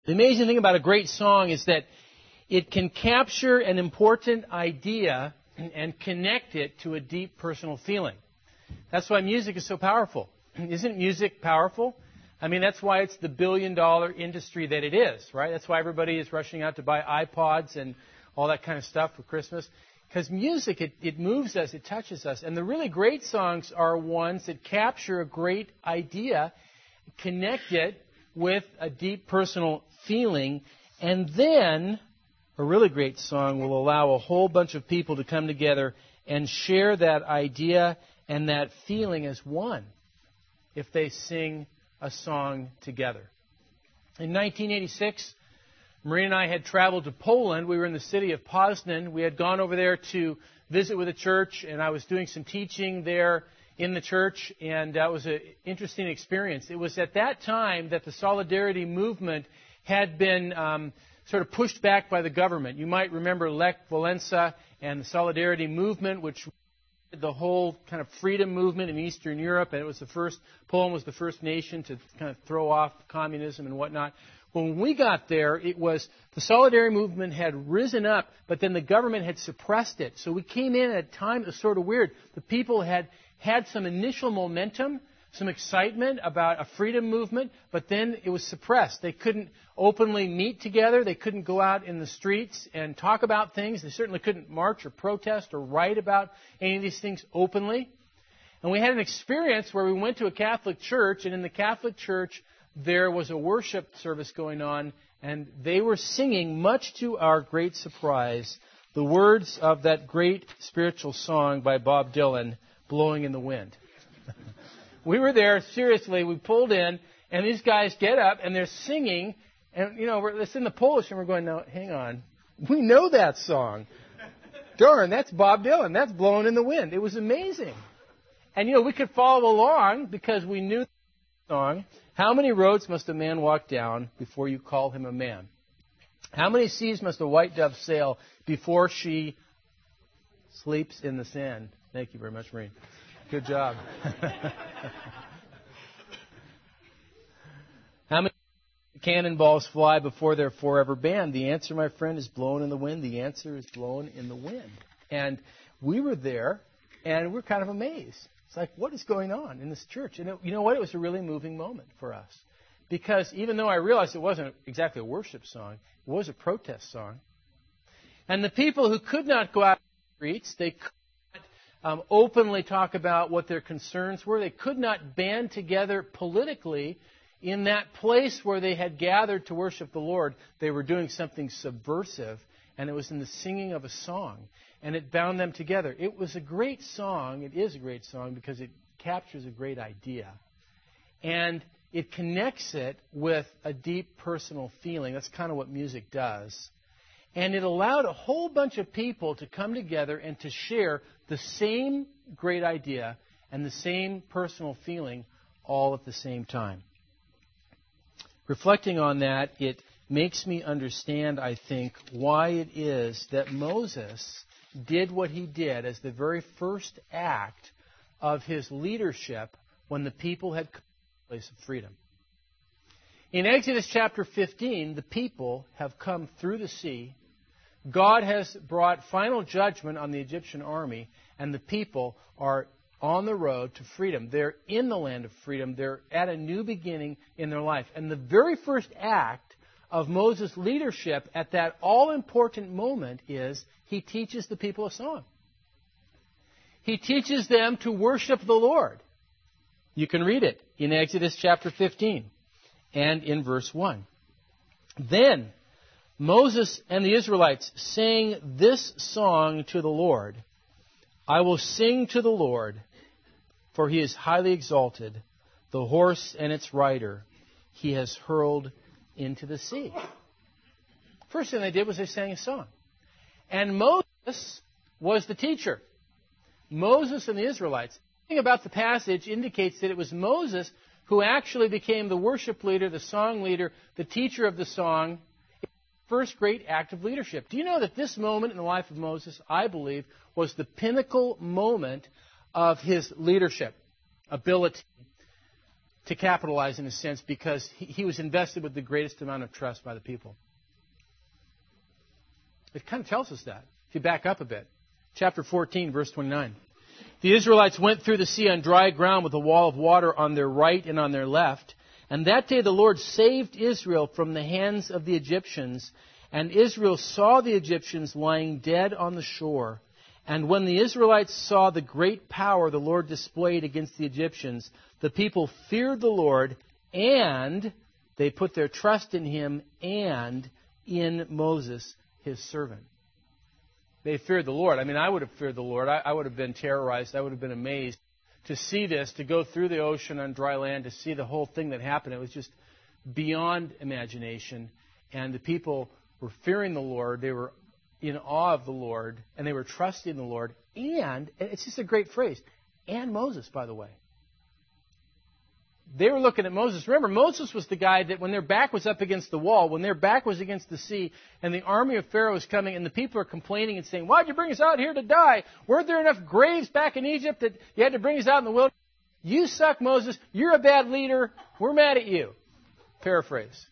The amazing thing about a great song is that it can capture an important idea and connect it to a deep personal feeling. That's why music is so powerful. Isn't music powerful? I mean, that's why it's the billion-dollar industry that it is, right? That's why everybody is rushing out to buy iPods and all that kind of stuff for Christmas. Because music, it moves us, it touches us. And the really great songs are ones that capture a great idea, connect it with a deep personal feeling, and then a really great song will allow a whole bunch of people to come together and share that idea and that feeling as one if they sing a song together. In 1986, Maureen and I had traveled to Poland. We were in the city of Poznan. We had gone over there to visit with a church, and I was doing some teaching there in the church, and that was an interesting experience. It was at that time that the Solidarity movement had been sort of pushed back by the government. You might remember Lech Walesa and the Solidarity movement, which the whole kind of freedom movement in Eastern Europe, and Poland was the first nation to kind of throw off communism and whatnot. When we got there, it was the Solidarity movement had risen up, but then the government had suppressed it. So we came in at a time that was sort of weird. The people had some initial momentum, some excitement about a freedom movement, but then it was suppressed. They couldn't openly meet together. They couldn't go out in the streets and talk about things. They certainly couldn't march or protest or write about any of these things openly. And we had an experience where we went to a Catholic church, and in the Catholic church there was a worship service going on, and they were singing, much to our great surprise, the words of that great spiritual song by Bob Dylan, Blowing in the Wind. We were there, seriously, we pulled in, and these guys get up, and they're singing, and, it's in the Polish, and we're going, no, hang on. We know that song. Darn, that's Bob Dylan. That's Blowing in the Wind. It was amazing. And, we could follow along because we knew the song. How many roads must a man walk down before you call him a man? How many seas must a white dove sail before she sleeps in the sand? Thank you very much, Maureen. Good job. How many cannonballs fly before they're forever banned? The answer, my friend, is blown in the wind. The answer is blown in the wind. And we were there, and we're kind of amazed. It's like, what is going on in this church? And you know what? It was a really moving moment for us. Because even though I realized it wasn't exactly a worship song, it was a protest song. And the people who could not go out on the streets, they could not openly talk about what their concerns were. They could not band together politically in that place where they had gathered to worship the Lord. They were doing something subversive, and it was in the singing of a song. And it bound them together. It was a great song. It is a great song because it captures a great idea. And it connects it with a deep personal feeling. That's kind of what music does. And it allowed a whole bunch of people to come together and to share the same great idea and the same personal feeling all at the same time. Reflecting on that, it makes me understand, I think, why it is that Moses did what he did as the very first act of his leadership when the people had come to a place of freedom. In Exodus chapter 15, the people have come through the sea. God has brought final judgment on the Egyptian army, and the people are on the road to freedom. They're in the land of freedom. They're at a new beginning in their life. And the very first act of Moses' leadership at that all-important moment is he teaches the people a song. He teaches them to worship the Lord. You can read it in Exodus chapter 15 and in verse 1. Then Moses and the Israelites sang this song to the Lord. I will sing to the Lord, for he is highly exalted. The horse and its rider he has hurled into the sea. First thing they did was they sang a song. And Moses was the teacher. Moses and the Israelites. The thing about the passage indicates that it was Moses who actually became the worship leader, the song leader, the teacher of the song. First great act of leadership. Do you know that this moment in the life of Moses, I believe, was the pinnacle moment of his leadership ability? to capitalize in a sense because he was invested with the greatest amount of trust by the people. It kind of tells us that. If you back up a bit. Chapter 14, verse 29. The Israelites went through the sea on dry ground with a wall of water on their right and on their left. And that day the Lord saved Israel from the hands of the Egyptians. And Israel saw the Egyptians lying dead on the shore. And when the Israelites saw the great power the Lord displayed against the Egyptians, the people feared the Lord, and they put their trust in Him and in Moses, His servant. They feared the Lord. I mean, I would have feared the Lord. I would have been terrorized. I would have been amazed to see this, to go through the ocean on dry land, to see the whole thing that happened. It was just beyond imagination. And the people were fearing the Lord. They were in awe of the Lord, and they were trusting the Lord. And it's just a great phrase. And Moses, by the way. They were looking at Moses. Remember, Moses was the guy that when their back was up against the wall, when their back was against the sea, and the army of Pharaoh was coming, and the people are complaining and saying, "Why'd you bring us out here to die? Weren't there enough graves back in Egypt that you had to bring us out in the wilderness? You suck, Moses. You're a bad leader. We're mad at you." Paraphrase.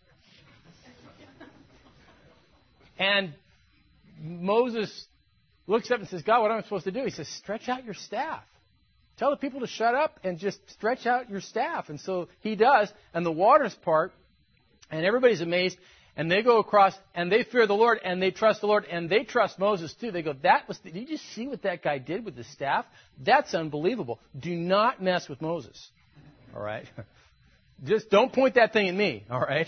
And Moses looks up and says, "God, what am I supposed to do?" He says, "Stretch out your staff. Tell the people to shut up and just stretch out your staff." And so he does, and the waters part, and everybody's amazed, and they go across, and they fear the Lord, and they trust the Lord, and they trust Moses too. They go, did you just see what that guy did with the staff? That's unbelievable. Do not mess with Moses. All right? Just don't point that thing at me. All right?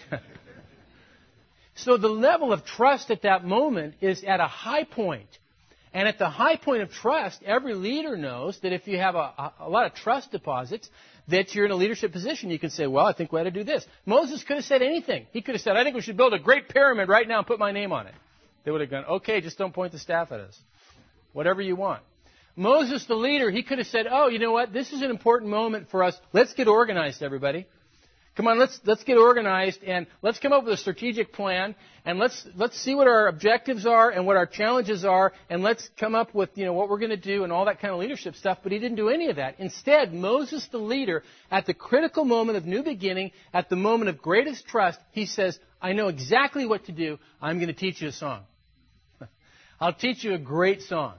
So the level of trust at that moment is at a high point. And at the high point of trust, every leader knows that if you have a lot of trust deposits, that you're in a leadership position. You can say, "Well, I think we ought to do this." Moses could have said anything. He could have said, "I think we should build a great pyramid right now and put my name on it." They would have gone, "Okay, just don't point the staff at us. Whatever you want." Moses, the leader, he could have said, "Oh, you know what? This is an important moment for us. Let's get organized, everybody. Come on, let's get organized, and let's come up with a strategic plan, and let's see what our objectives are and what our challenges are, and let's come up with, what we're going to do and all that kind of leadership stuff." But he didn't do any of that. Instead, Moses, the leader, at the critical moment of new beginning, at the moment of greatest trust, he says, "I know exactly what to do. I'm going to teach you a song. I'll teach you a great song."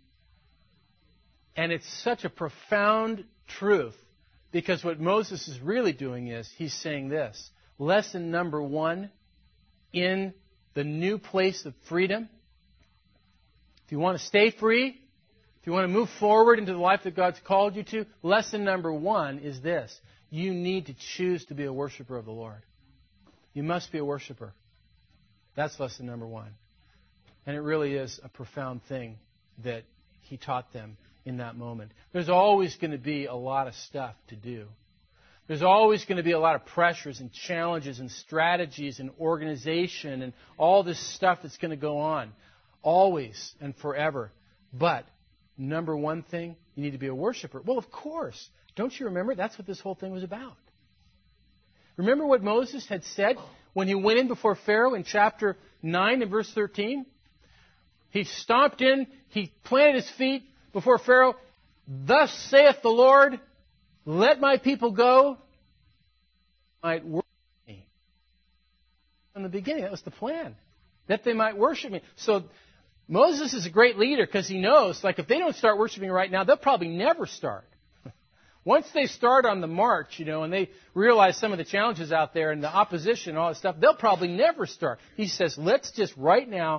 And it's such a profound truth. Because what Moses is really doing is, he's saying this. Lesson number 1 in the new place of freedom. If you want to stay free, if you want to move forward into the life that God's called you to, lesson number 1 is this. You need to choose to be a worshiper of the Lord. You must be a worshiper. That's lesson number 1. And it really is a profound thing that he taught them in that moment. There's always going to be a lot of stuff to do. There's always going to be a lot of pressures and challenges and strategies and organization and all this stuff that's going to go on. Always and forever. But number 1 thing, you need to be a worshiper. Well, of course. Don't you remember? That's what this whole thing was about. Remember what Moses had said when he went in before Pharaoh in chapter 9 and verse 13? He stomped in, he planted his feet before Pharaoh. "Thus saith the Lord, let my people go, might worship me." From the beginning, that was the plan, that they might worship me. So Moses is a great leader because he knows, if they don't start worshiping right now, they'll probably never start. Once they start on the march, and they realize some of the challenges out there and the opposition and all that stuff, they'll probably never start. He says, let's just right now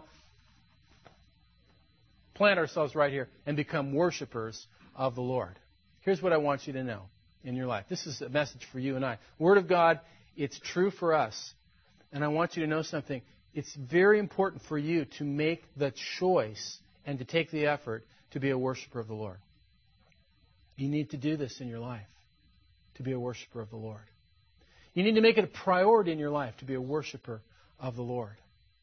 plant ourselves right here and become worshipers of the Lord. Here's what I want you to know in your life. This is a message for you and I. Word of God, it's true for us. And I want you to know something. It's very important for you to make the choice and to take the effort to be a worshiper of the Lord. You need to do this in your life, to be a worshiper of the Lord. You need to make it a priority in your life to be a worshiper of the Lord.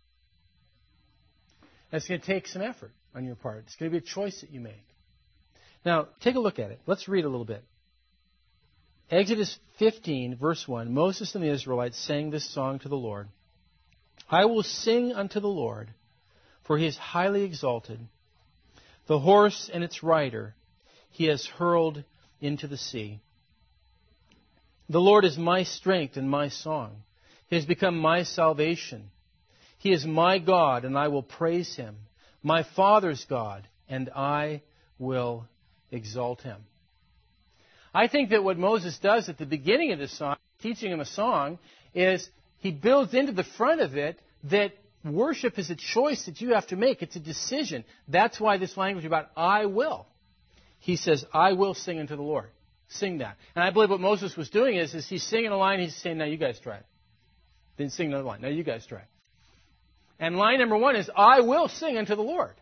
That's going to take some effort on your part. It's going to be a choice that you make. Now, take a look at it. Let's read a little bit. Exodus 15, verse 1. Moses and the Israelites sang this song to the Lord. "I will sing unto the Lord, for he is highly exalted. The horse and its rider he has hurled into the sea." The Lord is my strength and my song. He has become my salvation. He is my God, and I will praise Him. My Father's God, and I will exalt Him. I think that what Moses does at the beginning of this song, teaching him a song, is he builds into the front of it that worship is a choice that you have to make. It's a decision. That's why this language about I will. He says, I will sing unto the Lord. Sing that. And I believe what Moses was doing is he's singing a line, he's saying, now you guys try it. Then sing another line. Now you guys try it. And line number one is, I will sing unto the Lord.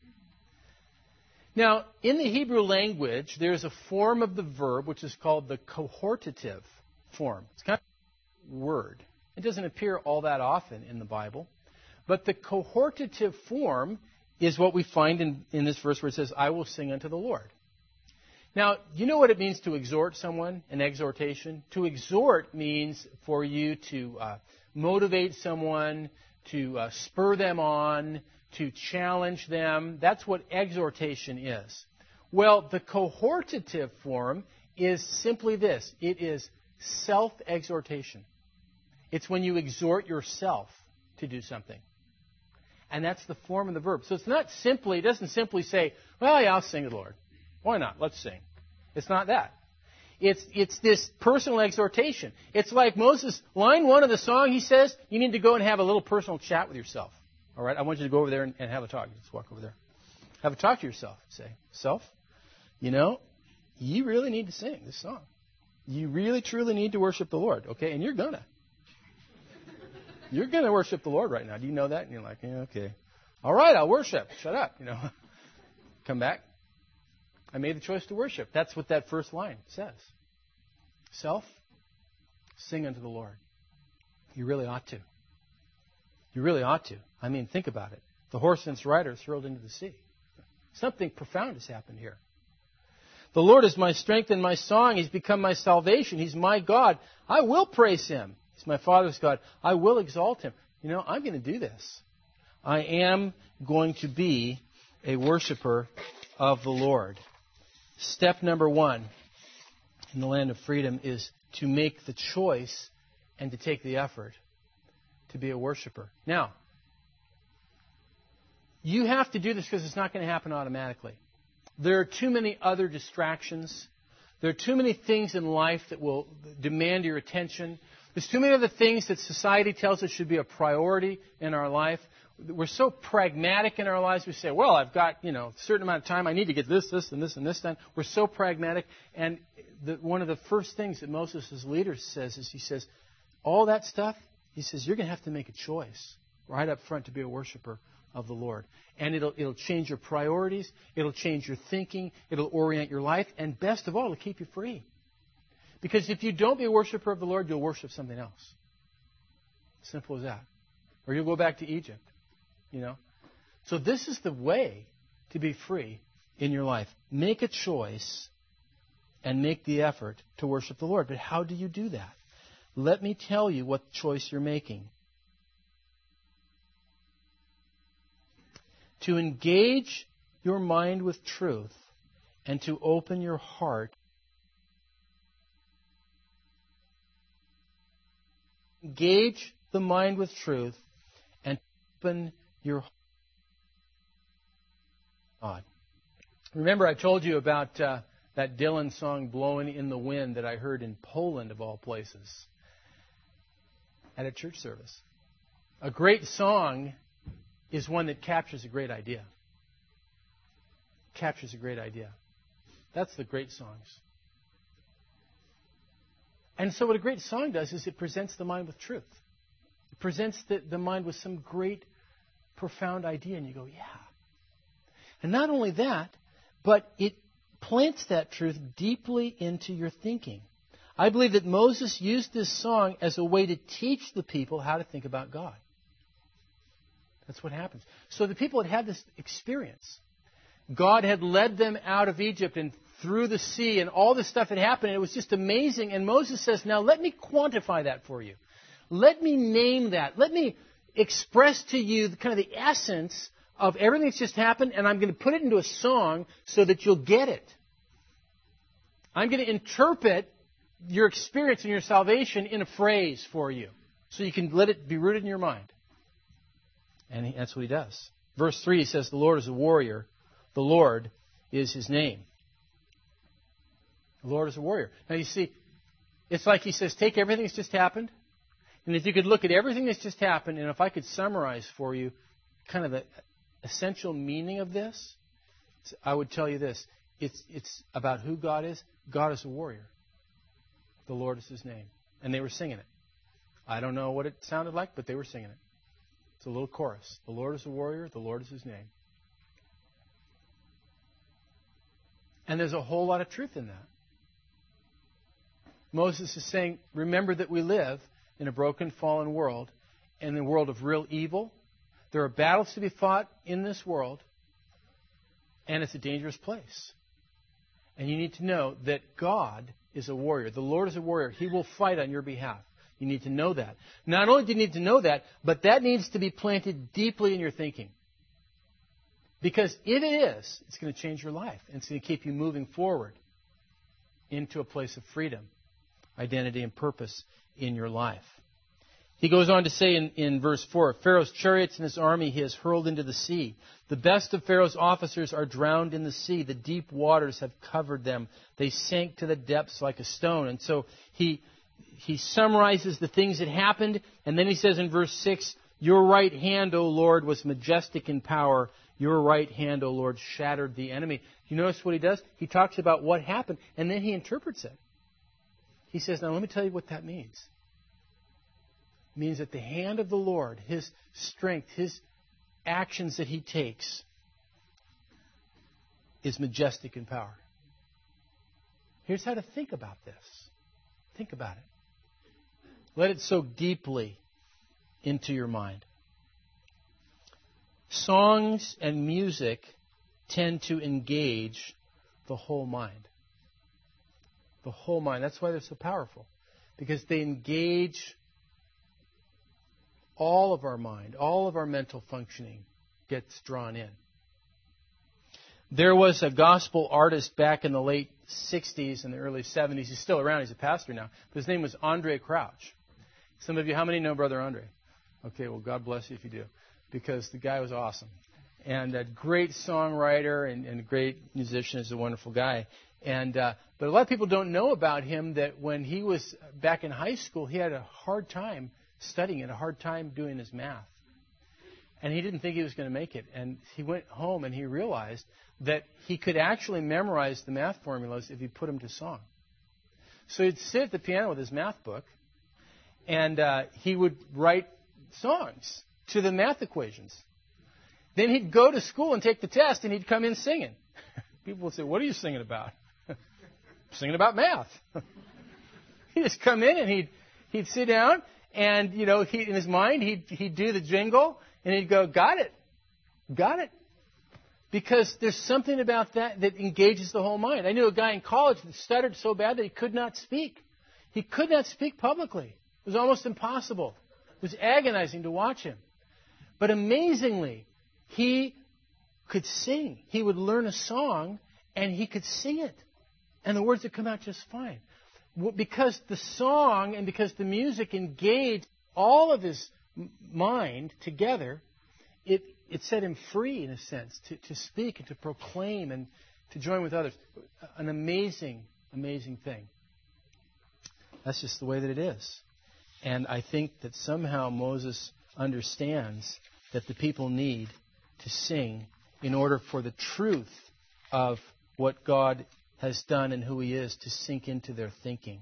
Now, in the Hebrew language, there's a form of the verb which is called the cohortative form. It's kind of a word. It doesn't appear all that often in the Bible. But the cohortative form is what we find in this verse where it says, I will sing unto the Lord. Now, you know what it means to exhort someone, an exhortation? To exhort means for you to motivate someone, to spur them on, to challenge them. That's what exhortation is. Well, the cohortative form is simply this. It is self-exhortation. It's when you exhort yourself to do something. And that's the form of the verb. So it's not simply, it doesn't simply say, well, yeah, I'll sing to the Lord. Why not? Let's sing. It's not that. It's this personal exhortation. It's like Moses, line one of the song, he says, you need to go and have a little personal chat with yourself. All right? I want you to go over there and have a talk. Just walk over there. Have a talk to yourself. Say, self, you know, you really need to sing this song. You really, truly need to worship the Lord. Okay? And you're going to. You're going to worship the Lord right now. Do you know that? And you're like, yeah, okay. All right, I'll worship. Shut up. You know. Come back. I made the choice to worship. That's what that first line says. Self, sing unto the Lord. You really ought to. You really ought to. I mean, think about it. The horse and its rider is hurled into the sea. Something profound has happened here. The Lord is my strength and my song. He's become my salvation. He's my God. I will praise Him. He's my Father's God. I will exalt Him. You know, I'm going to do this. I am going to be a worshiper of the Lord. Step number one in the land of freedom is to make the choice and to take the effort to be a worshiper. Now, you have to do this because it's not going to happen automatically. There are too many other distractions. There are too many things in life that will demand your attention. There's too many other things that society tells us should be a priority in our life. We're so pragmatic in our lives. We say, well, I've got, a certain amount of time. I need to get this, and this, and this done. We're so pragmatic. And one of the first things that Moses, as leader, says is he says, all that stuff, he says, you're going to have to make a choice right up front to be a worshiper of the Lord. And it'll change your priorities. It'll change your thinking. It'll orient your life. And best of all, it'll keep you free. Because if you don't be a worshiper of the Lord, you'll worship something else. Simple as that. Or you'll go back to Egypt. So this is the way to be free in your life. Make a choice and make the effort to worship the Lord. But how do you do that? Let me tell you what choice you're making. To engage your mind with truth and to open your heart. Engage the mind with truth and open your heart. God. Remember, I told you about that Dylan song, Blowing in the Wind, that I heard in Poland, of all places, at a church service. A great song is one that captures a great idea. Captures a great idea. That's the great songs. And so what a great song does is it presents the mind with truth. It presents the mind with some great, profound idea, and you go, yeah. And not only that, but it plants that truth deeply into your thinking. I believe that Moses used this song as a way to teach the people how to think about God. That's what happens. So the people had this experience. God had led them out of Egypt and through the sea, and all this stuff had happened, and it was just amazing. And Moses says, now let me quantify that for you. Let me name that. Let me express to you kind of the essence of everything that's just happened, and I'm going to put it into a song so that you'll get it. I'm going to interpret your experience and your salvation in a phrase for you, so you can let it be rooted in your mind. And that's what he does. Verse 3, he says, the Lord is a warrior. The Lord is his name. The Lord is a warrior. Now you see, it's like he says, take everything that's just happened. And if you could look at everything that's just happened, and if I could summarize for you kind of the essential meaning of this, I would tell you this. It's about who God is. God is a warrior. The Lord is his name. And they were singing it. I don't know what it sounded like, but they were singing it. It's a little chorus. The Lord is a warrior. The Lord is his name. And there's a whole lot of truth in that. Moses is saying, remember that we live in a broken, fallen world, in a world of real evil. There are battles to be fought in this world, and it's a dangerous place. And you need to know that God is a warrior. The Lord is a warrior. He will fight on your behalf. You need to know that. Not only do you need to know that, but that needs to be planted deeply in your thinking. Because if it is, it's going to change your life. And it's going to keep you moving forward into a place of freedom, identity, and purpose in your life. He goes on to say in verse 4, Pharaoh's chariots and his army he has hurled into the sea. The best of Pharaoh's officers are drowned in the sea. The deep waters have covered them. They sank to the depths like a stone. And so he summarizes the things that happened. And then he says in verse 6, your right hand, O Lord, was majestic in power. Your right hand, O Lord, shattered the enemy. You notice what he does? He talks about what happened, and then he interprets it. He says, now let me tell you what that means. It means that the hand of the Lord, his strength, his actions that he takes, is majestic in power. Here's how to think about this. Think about it. Let it soak deeply into your mind. Songs and music tend to engage the whole mind. The whole mind. That's why they're so powerful. Because they engage all of our mind, all of our mental functioning gets drawn in. There was a gospel artist back in the late 60s and the early 70s. He's still around. He's a pastor now. But his name was Andre Crouch. Some of you, how many know Brother Andre? Okay, well, God bless you if you do. Because the guy was awesome. And a great songwriter and a great musician. Is a wonderful guy. But a lot of people don't know about him that when he was back in high school, he had a hard time studying and a hard time doing his math. And he didn't think he was going to make it. And he went home and he realized that he could actually memorize the math formulas if he put them to song. So he'd sit at the piano with his math book, and he would write songs to the math equations. Then he'd go to school and take the test, and he'd come in singing. People would say, what are you singing about? Singing about math. He'd just come in and he'd sit down, and, you know, in his mind, he'd do the jingle, and he'd go, got it. Got it. Because there's something about that engages the whole mind. I knew a guy in college that stuttered so bad that he could not speak. He could not speak publicly. It was almost impossible. It was agonizing to watch him. But amazingly, he could sing. He would learn a song, and he could sing it. And the words would come out just fine. Because the song and because the music engaged all of his mind together, it set him free, in a sense, to speak and to proclaim and to join with others. An amazing, amazing thing. That's just the way that it is. And I think that somehow Moses understands that the people need to sing in order for the truth of what God has done and who he is to sink into their thinking.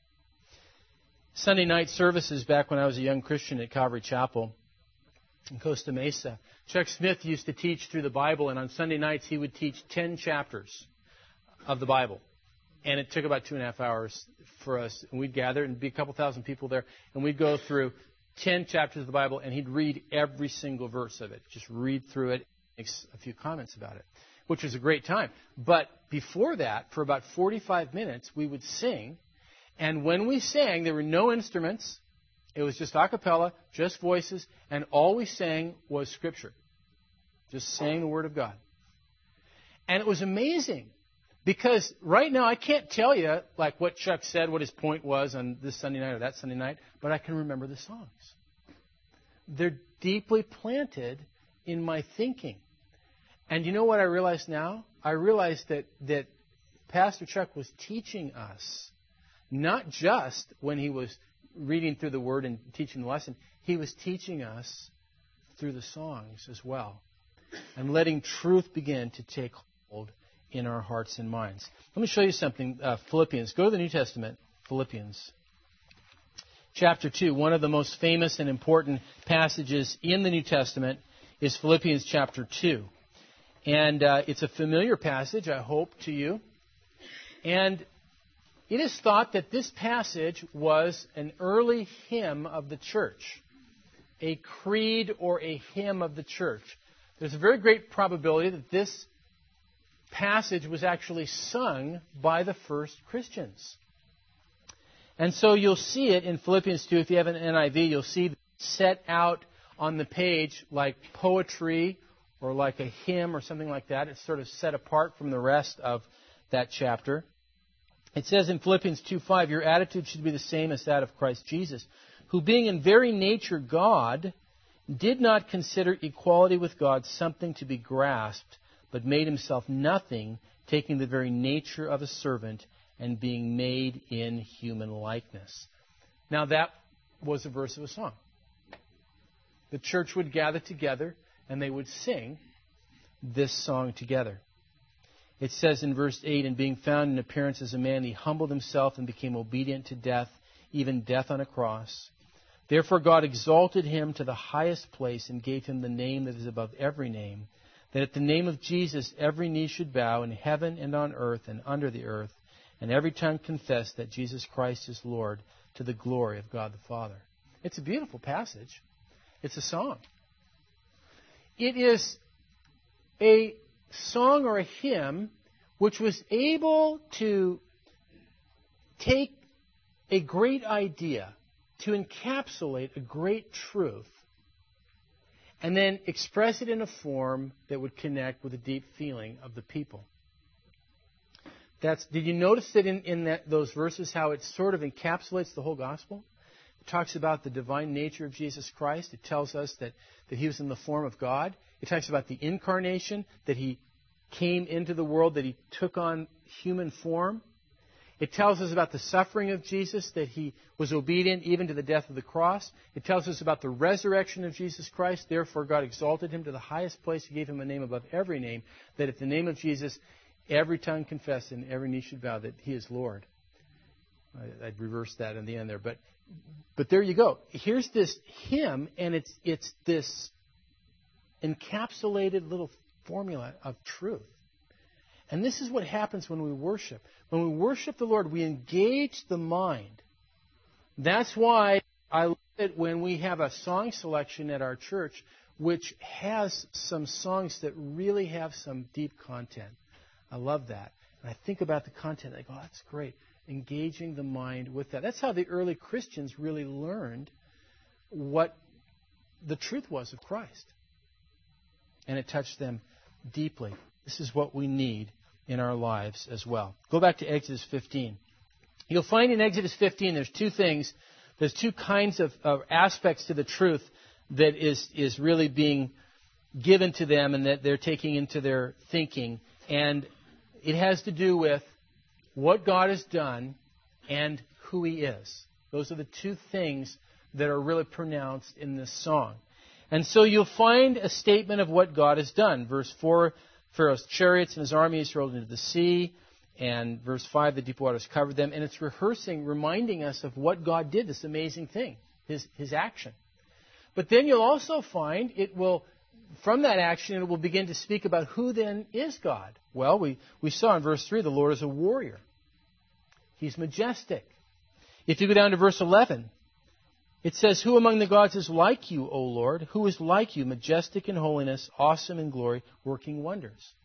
Sunday night services back when I was a young Christian at Calvary Chapel in Costa Mesa, Chuck Smith used to teach through the Bible, and on Sunday nights he would teach 10 chapters of the Bible. And it took about 2.5 hours for us. And we'd gather, and be a couple thousand people there, and we'd go through 10 chapters of the Bible, and he'd read every single verse of it. Just read through it, make a few comments about it, which was a great time. But before that, for about 45 minutes, we would sing. And when we sang, there were no instruments. It was just a cappella, just voices, and all we sang was Scripture. Just sang the Word of God. And it was amazing Because right now I can't tell you like what Chuck said, what his point was on this Sunday night or that Sunday night, but I can remember the songs. They're deeply planted in my thinking. And you know what I realize now? I realize that Pastor Chuck was teaching us, not just when he was reading through the Word and teaching the lesson, he was teaching us through the songs as well. And letting truth begin to take hold in our hearts and minds. Let me show you something. Philippians. Go to the New Testament. Philippians. Chapter 2. One of the most famous and important passages in the New Testament is Philippians chapter 2. And it's a familiar passage, I hope, to you. And it is thought that this passage was an early hymn of the church. A creed or a hymn of the church. There's a very great probability that this passage was actually sung by the first Christians. And so you'll see it in Philippians 2. If you have an NIV, you'll see it set out on the page like poetry or like a hymn or something like that. It's sort of set apart from the rest of that chapter. It says in Philippians 2:5, your attitude should be the same as that of Christ Jesus, who being in very nature God, did not consider equality with God something to be grasped, but made himself nothing, taking the very nature of a servant and being made in human likeness. Now that was a verse of a song. The church would gather together and they would sing this song together. It says in verse 8, and being found in appearance as a man, he humbled himself and became obedient to death, even death on a cross. Therefore God exalted him to the highest place and gave him the name that is above every name, that at the name of Jesus every knee should bow in heaven and on earth and under the earth, and every tongue confess that Jesus Christ is Lord, to the glory of God the Father. It's a beautiful passage. It's a song. It is a song or a hymn which was able to take a great idea, to encapsulate a great truth, and then express it in a form that would connect with the deep feeling of the people. Did you notice that in those verses how it sort of encapsulates the whole gospel? It talks about the divine nature of Jesus Christ. It tells us that he was in the form of God. It talks about the incarnation, that he came into the world, that he took on human form. It tells us about the suffering of Jesus, that he was obedient even to the death of the cross. It tells us about the resurrection of Jesus Christ. Therefore, God exalted him to the highest place. He gave him a name above every name, that at the name of Jesus, every tongue confess and every knee should bow that he is Lord. I'd reverse that in the end there. But there you go. Here's this hymn, and it's this encapsulated little formula of truth. And this is what happens when we worship. When we worship the Lord, we engage the mind. That's why I love it when we have a song selection at our church which has some songs that really have some deep content. I love that. And I think about the content. I go, oh, that's great. Engaging the mind with that. That's how the early Christians really learned what the truth was of Christ. And it touched them deeply. This is what we need in our lives as well. Go back to Exodus 15. You'll find in Exodus 15 there's two things. There's two kinds of aspects to the truth that is really being given to them and that they're taking into their thinking. And it has to do with what God has done and who He is. Those are the two things that are really pronounced in this song. And so you'll find a statement of what God has done. Verse 4, Pharaoh's chariots and his armies hurled into the sea. And verse 5, the deep waters covered them. And it's reminding us of what God did, this amazing thing, His action. But then you'll also find from that action, it will begin to speak about who then is God. Well, we saw in verse 3, the Lord is a warrior. He's majestic. If you go down to verse 11, it says, who among the gods is like you, O Lord? Who is like you, majestic in holiness, awesome in glory, working wonders?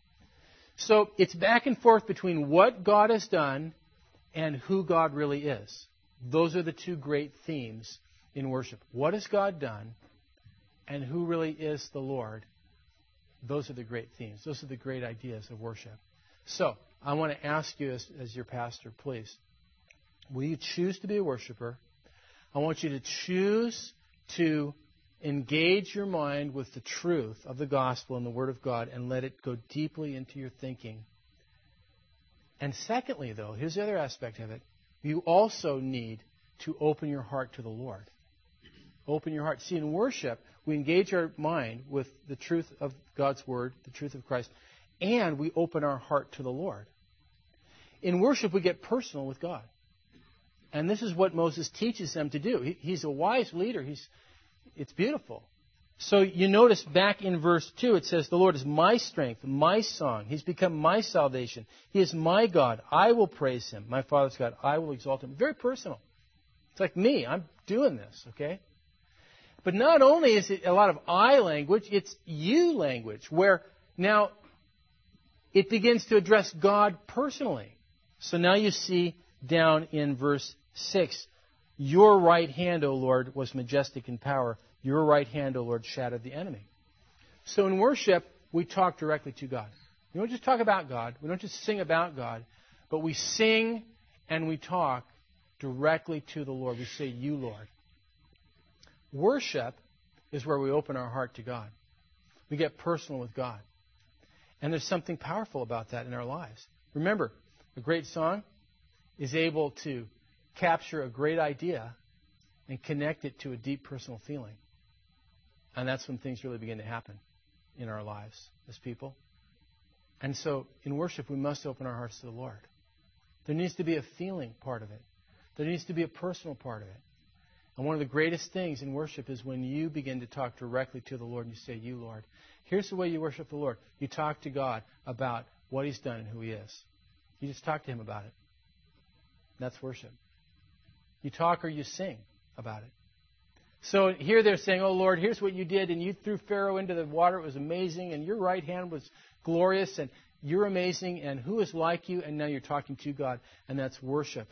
So it's back and forth between what God has done and who God really is. Those are the two great themes in worship. What has God done and who really is the Lord? Those are the great themes. Those are the great ideas of worship. So, I want to ask you as your pastor, please, will you choose to be a worshiper? I want you to choose to engage your mind with the truth of the gospel and the Word of God and let it go deeply into your thinking. And secondly, though, here's the other aspect of it. You also need to open your heart to the Lord. Open your heart. See, in worship, we engage our mind with the truth of God's Word, the truth of Christ, and we open our heart to the Lord. In worship, we get personal with God. And this is what Moses teaches them to do. He's a wise leader. It's beautiful. So you notice back in verse 2, it says, the Lord is my strength, my song. He's become my salvation. He is my God. I will praise Him. My Father's God. I will exalt Him. Very personal. It's like me. I'm doing this, okay? But not only is it a lot of I language, it's you language, where now it begins to address God personally. So now you see down in verse 6, your right hand, O Lord, was majestic in power. Your right hand, O Lord, shattered the enemy. So in worship, we talk directly to God. We don't just talk about God. We don't just sing about God. But we sing and we talk directly to the Lord. We say, you, Lord. Worship is where we open our heart to God. We get personal with God. And there's something powerful about that in our lives. Remember, a great song is able to capture a great idea and connect it to a deep personal feeling. And that's when things really begin to happen in our lives as people. And so in worship, we must open our hearts to the Lord. There needs to be a feeling part of it. There needs to be a personal part of it. And one of the greatest things in worship is when you begin to talk directly to the Lord and you say, you, Lord. Here's the way you worship the Lord. You talk to God about what He's done and who He is. You just talk to Him about it. That's worship. You talk or you sing about it. So here they're saying, oh, Lord, here's what you did, and you threw Pharaoh into the water. It was amazing, and your right hand was glorious, and you're amazing, and who is like you? And now you're talking to God, and that's worship.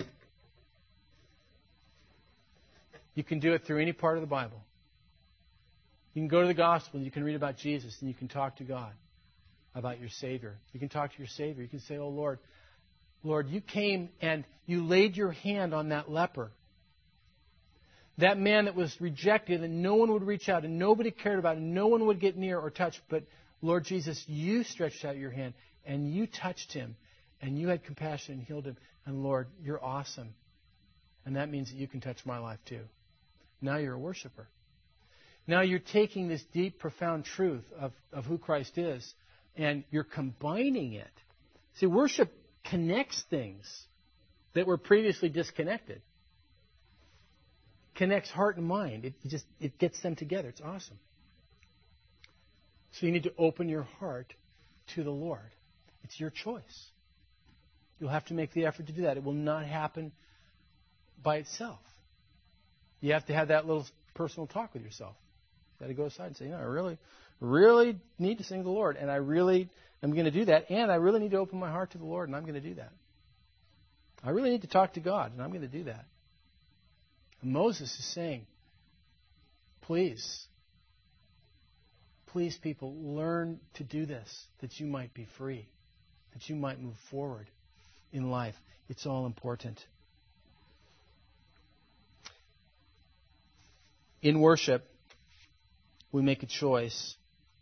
You can do it through any part of the Bible. You can go to the gospel, and you can read about Jesus, and you can talk to God about your Savior. You can talk to your Savior. You can say, oh, Lord, you came and you laid your hand on that leper. That man that was rejected and no one would reach out and nobody cared about and no one would get near or touch. But, Lord Jesus, you stretched out your hand and you touched him and you had compassion and healed him. And, Lord, you're awesome. And that means that you can touch my life too. Now you're a worshiper. Now you're taking this deep, profound truth of who Christ is and you're combining it. See, worship connects things that were previously disconnected. Connects heart and mind. It gets them together. It's awesome. So you need to open your heart to the Lord. It's your choice. You'll have to make the effort to do that. It will not happen by itself. You have to have that little personal talk with yourself. You got to go aside and say, I really need to sing to the Lord, and I really am going to do that, and I really need to open my heart to the Lord, and I'm going to do that. I really need to talk to God, and I'm going to do that. And Moses is saying, please, people, learn to do this, that you might be free, that you might move forward in life. It's all important. In worship, we make a choice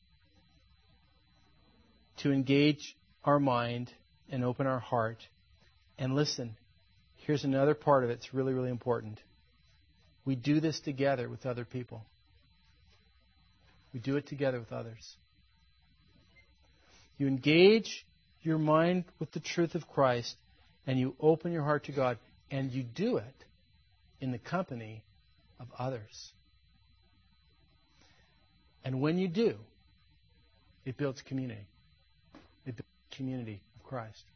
to engage our mind and open our heart. And listen, here's another part of it that's really, really important. We do this together with other people. We do it together with others. You engage your mind with the truth of Christ, and you open your heart to God, and you do it in the company of others. And when you do, it builds community. It builds community of Christ.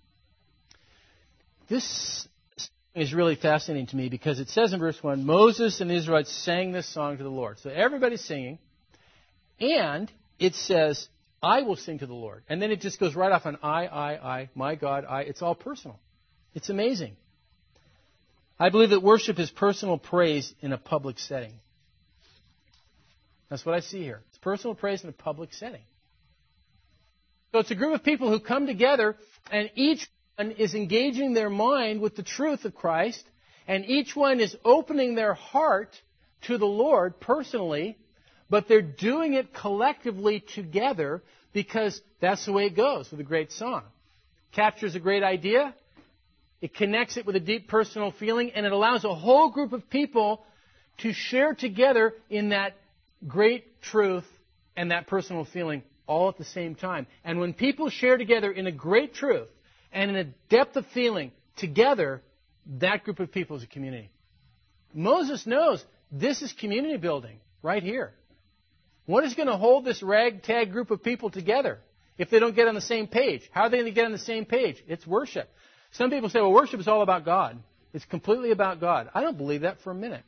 This is really fascinating to me because it says in verse 1, Moses and the Israelites sang this song to the Lord. So everybody's singing. And it says, I will sing to the Lord. And then it just goes right off on I, my God, I. It's all personal. It's amazing. I believe that worship is personal praise in a public setting. That's what I see here. It's personal praise in a public setting. So it's a group of people who come together, and each one is engaging their mind with the truth of Christ, and each one is opening their heart to the Lord personally, but they're doing it collectively together because that's the way it goes with a great song. Captures a great idea, it connects it with a deep personal feeling, and it allows a whole group of people to share together in that great truth and that personal feeling all at the same time. And when people share together in a great truth and in a depth of feeling together, that group of people is a community. Moses knows this is community building right here. What is going to hold this ragtag group of people together if they don't get on the same page? How are they going to get on the same page? It's worship. Some people say, well, worship is all about God. It's completely about God. I don't believe that for a minute.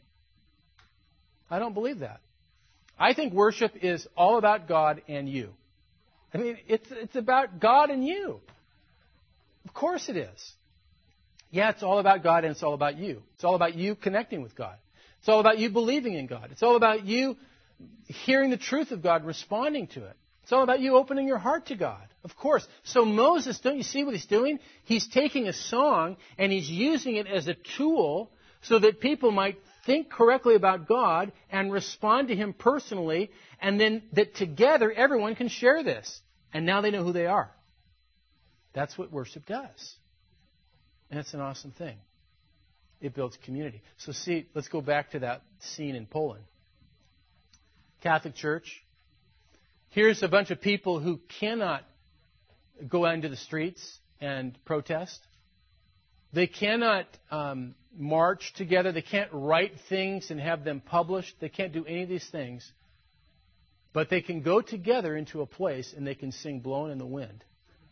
I don't believe that. I think worship is all about God and you. I mean, it's about God and you. Of course it is. Yeah, it's all about God and it's all about you. It's all about you connecting with God. It's all about you believing in God. It's all about you hearing the truth of God, responding to it. It's all about you opening your heart to God. Of course. So Moses, don't you see what he's doing? He's taking a song and he's using it as a tool so that people might think correctly about God and respond to Him personally, and then that together everyone can share this. And now they know who they are. That's what worship does. And it's an awesome thing. It builds community. So see, let's go back to that scene in Poland. Catholic Church. Here's a bunch of people who cannot go out into the streets and protest. They cannot march together. They can't write things and have them published. They can't do any of these things. But they can go together into a place and they can sing Blowing in the Wind.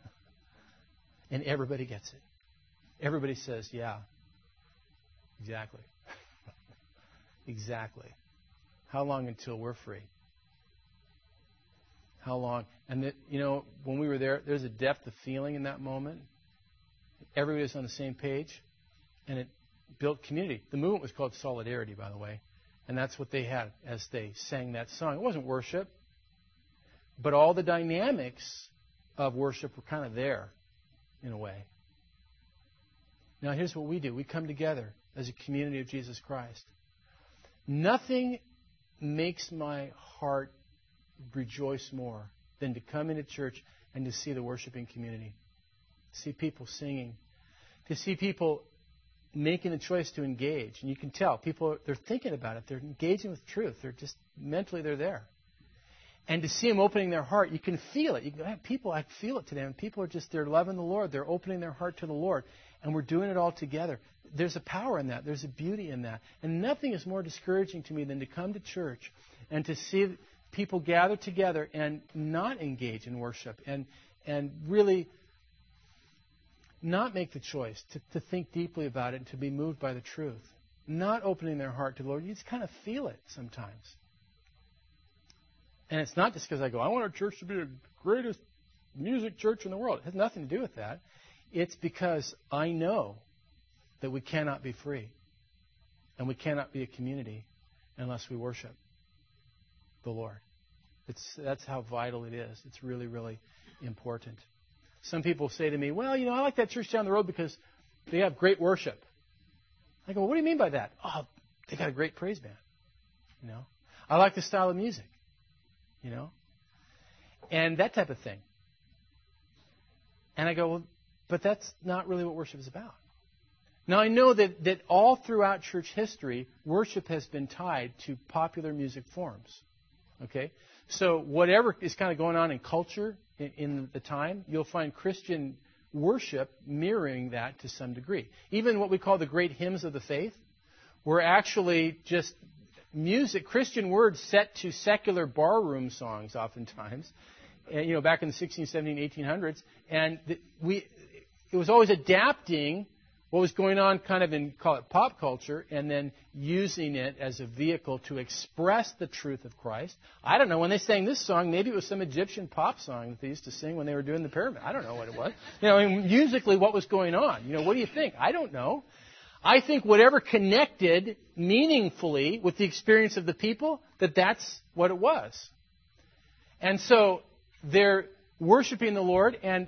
And everybody gets it. Everybody says, yeah, exactly. Exactly. How long until we're free? How long? And, when we were there, there's a depth of feeling in that moment. Everybody was on the same page. And it built community. The movement was called Solidarity, by the way. And that's what they had as they sang that song. It wasn't worship. But all the dynamics of worship were kind of there, in a way. Now, here's what we do. We come together as a community of Jesus Christ. Nothing makes my heart rejoice more than to come into church and to see the worshiping community. To see people singing. To see people making the choice to engage. And you can tell. People, they're thinking about it. They're engaging with truth. They're just, mentally, they're there. And to see them opening their heart, you can feel it. You can go, people, I feel it today. And people are just, they're loving the Lord. They're opening their heart to the Lord. And we're doing it all together. There's a power in that. There's a beauty in that. And nothing is more discouraging to me than to come to church and to see people gather together and not engage in worship and really not make the choice to think deeply about it and to be moved by the truth. Not opening their heart to the Lord. You just kind of feel it sometimes. And it's not just because I go, I want our church to be the greatest music church in the world. It has nothing to do with that. It's because I know that we cannot be free and we cannot be a community unless we worship the Lord. That's how vital it is. It's really, really important. Some people say to me, well, I like that church down the road because they have great worship. I go, well, what do you mean by that? Oh, they got a great praise band. I like the style of music. And that type of thing. And I go, well, but that's not really what worship is about. Now, I know that all throughout church history, worship has been tied to popular music forms. Okay? So whatever is kind of going on in culture in the time, you'll find Christian worship mirroring that to some degree. Even what we call the great hymns of the faith were actually just music, Christian words set to secular barroom songs oftentimes, and, back in the 16, 17, 1800s. And it was always adapting what was going on kind of in, call it pop culture, and then using it as a vehicle to express the truth of Christ. I don't know, when they sang this song, maybe it was some Egyptian pop song that they used to sing when they were doing the pyramid. I don't know what it was. Musically, what was going on? What do you think? I don't know. I think whatever connected meaningfully with the experience of the people, that's what it was. And so there worshiping the Lord, and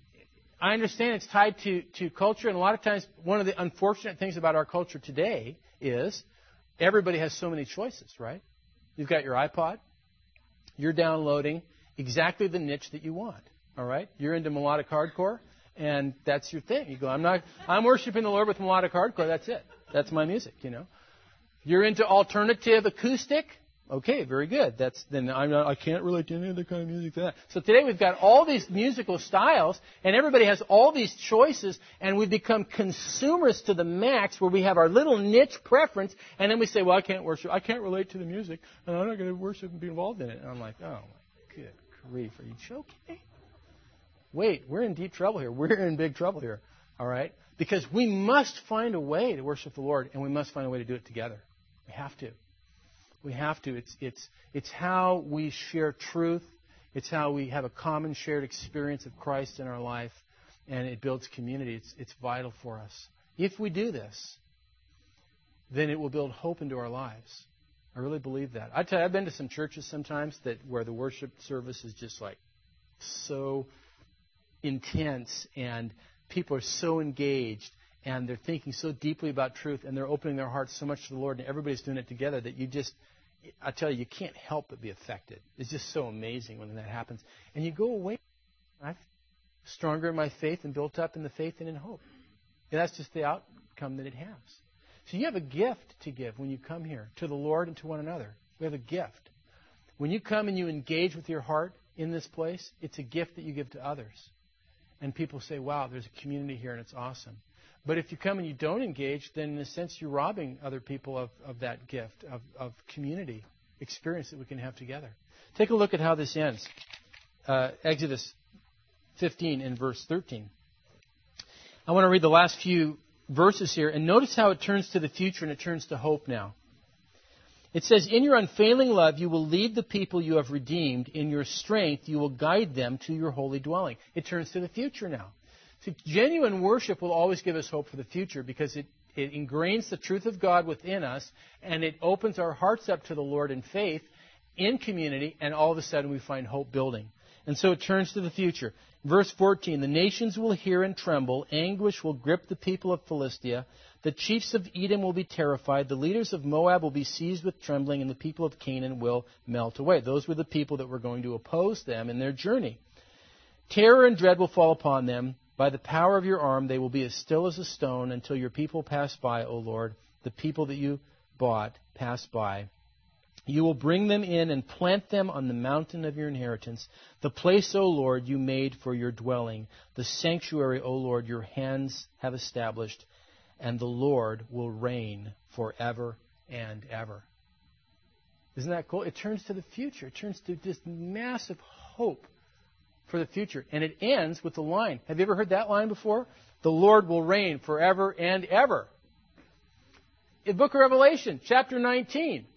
I understand it's tied to culture, and a lot of times one of the unfortunate things about our culture today is everybody has so many choices, right? You've got your iPod. You're downloading exactly the niche that you want, all right? You're into melodic hardcore, and that's your thing. You go, I'm worshiping the Lord with melodic hardcore. That's it. That's my music, you know. You're into alternative acoustic. Okay, very good. I can't relate to any other kind of music to that. So today we've got all these musical styles, and everybody has all these choices, and we've become consumers to the max, where we have our little niche preference, and then we say, well, I can't worship, I can't relate to the music, and I'm not going to worship and be involved in it. And I'm like, oh my good grief, are you joking? Wait, we're in deep trouble here. We're in big trouble here, all right? Because we must find a way to worship the Lord, and we must find a way to do it together. We have to. We have to. It's how we share truth. It's how we have a common shared experience of Christ in our life, and it builds community. It's vital for us. If we do this, then it will build hope into our lives. I really believe that. I tell you, I've been to some churches sometimes where the worship service is just like so intense, and people are so engaged, and they're thinking so deeply about truth, and they're opening their hearts so much to the Lord, and everybody's doing it together that I tell you, you can't help but be affected. It's just so amazing when that happens. And you go away, I'm stronger in my faith and built up in the faith and in hope. And that's just the outcome that it has. So you have a gift to give when you come here to the Lord and to one another. We have a gift. When you come and you engage with your heart in this place, it's a gift that you give to others. And people say, wow, there's a community here and it's awesome. But if you come and you don't engage, then in a sense you're robbing other people of that gift, of community experience that we can have together. Take a look at how this ends. Exodus 15 and verse 13. I want to read the last few verses here, and notice how it turns to the future and it turns to hope now. It says, in your unfailing love you will lead the people you have redeemed. In your strength you will guide them to your holy dwelling. It turns to the future now. See, genuine worship will always give us hope for the future because it ingrains the truth of God within us, and it opens our hearts up to the Lord in faith, in community, and all of a sudden we find hope building. And so it turns to the future. Verse 14, the nations will hear and tremble. Anguish will grip the people of Philistia. The chiefs of Edom will be terrified. The leaders of Moab will be seized with trembling, and the people of Canaan will melt away. Those were the people that were going to oppose them in their journey. Terror and dread will fall upon them. By the power of your arm, they will be as still as a stone until your people pass by, O Lord. The people that you bought pass by. You will bring them in and plant them on the mountain of your inheritance, the place, O Lord, you made for your dwelling, the sanctuary, O Lord, your hands have established, and the Lord will reign forever and ever. Isn't that cool? It turns to the future. It turns to this massive hope for the future. And it ends with the line. Have you ever heard that line before? The Lord will reign forever and ever. In the book of Revelation, chapter 19.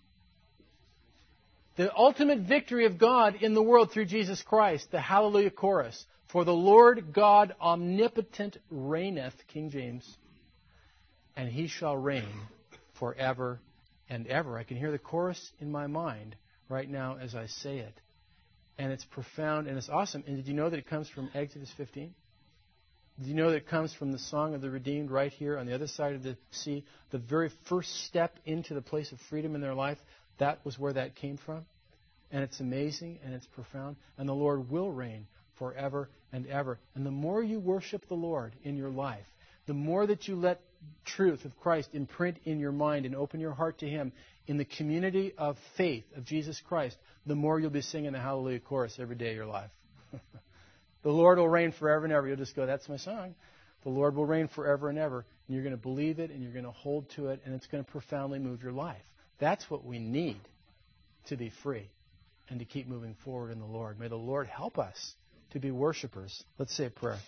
The ultimate victory of God in the world through Jesus Christ, the Hallelujah chorus. For the Lord God omnipotent reigneth, King James, and he shall reign forever and ever. I can hear the chorus in my mind right now as I say it. And it's profound and it's awesome. And did you know that it comes from Exodus 15? Did you know that it comes from the Song of the Redeemed right here on the other side of the sea? The very first step into the place of freedom in their life, that was where that came from. And it's amazing and it's profound. And the Lord will reign forever and ever. And the more you worship the Lord in your life, the more that you let truth of Christ imprint in your mind and open your heart to Him in the community of faith of Jesus Christ, the more you'll be singing the Hallelujah chorus every day of your life. The Lord will reign forever and ever. You'll just go, that's my song. The Lord will reign forever and ever. And you're going to believe it and you're going to hold to it and it's going to profoundly move your life. That's what we need to be free and to keep moving forward in the Lord. May the Lord help us to be worshipers. Let's say a prayer.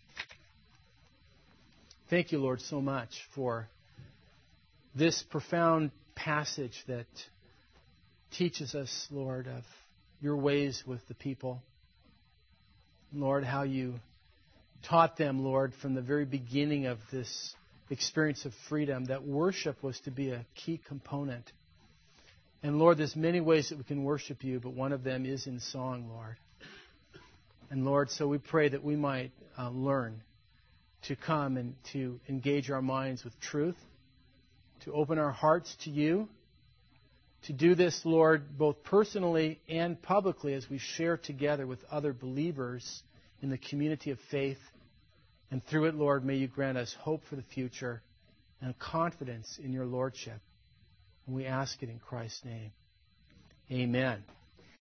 Thank you, Lord, so much for this profound passage that teaches us, Lord, of your ways with the people. Lord, how you taught them, Lord, from the very beginning of this experience of freedom, that worship was to be a key component. And Lord, there's many ways that we can worship you, but one of them is in song, Lord. And Lord, so we pray that we might learn to come and to engage our minds with truth, to open our hearts to you, to do this, Lord, both personally and publicly as we share together with other believers in the community of faith. And through it, Lord, may you grant us hope for the future and confidence in your Lordship. And we ask it in Christ's name. Amen.